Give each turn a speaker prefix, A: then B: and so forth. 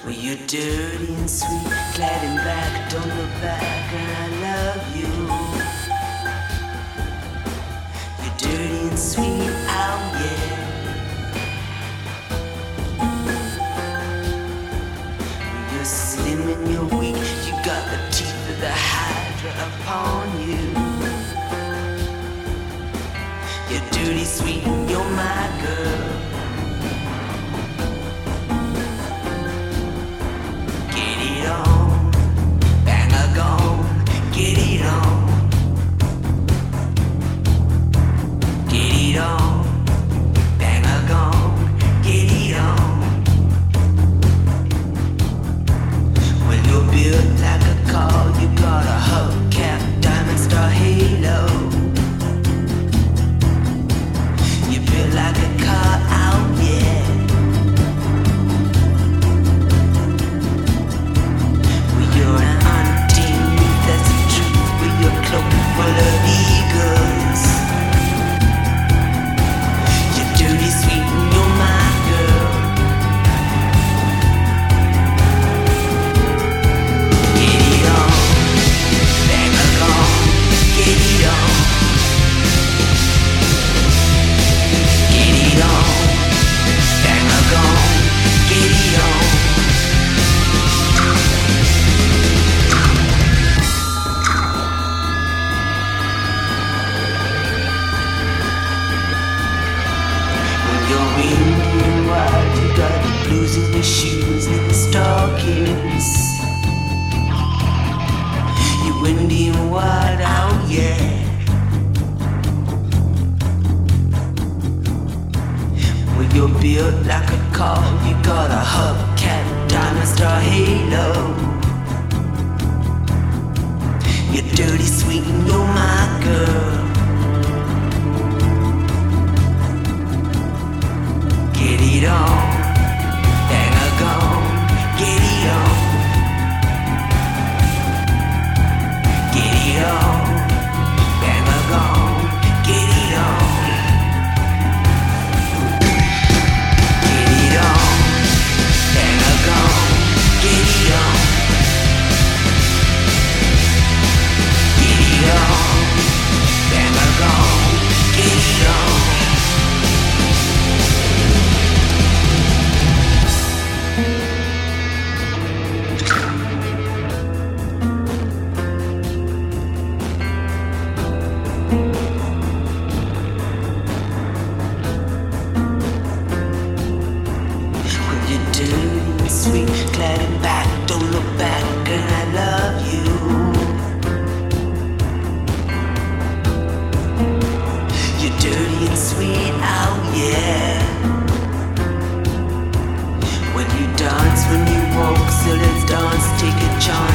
A: Well, you're dirty and sweet, clad in black, don't look back, and I love you. You're dirty and sweet, oh yeah. You're slim and you're weak, you got the teeth of the Hydra upon you. You're dirty, sweet, and you're my girl. Get it on, get it on, bang a gong, get it on. Well, you're built like a car, you got a hubcap, diamond star halo. You're built like a car, oh yeah. Well, you're an full of eagles. You're dirty, sweet, and you're my girl. Get it on, bang a gong, get it on. Get it on, bang a gong, get it on. You got the blues in your shoes and the stockings. You're windy and wild, oh yeah. Well, you're built like a car, you got a hubcap, diamond star halo. You're dirty, sweet, and you're my girl. Get it on, bang a gong, get it on. Get it on, bang a gong, get it on. Get it on, bang a gong, get it on. Get it on, bang a gong, get it on. Sweet, glad and back, don't look back, and I love you. You're dirty and sweet, oh yeah. When you dance, when you walk, so let's dance, take a chance.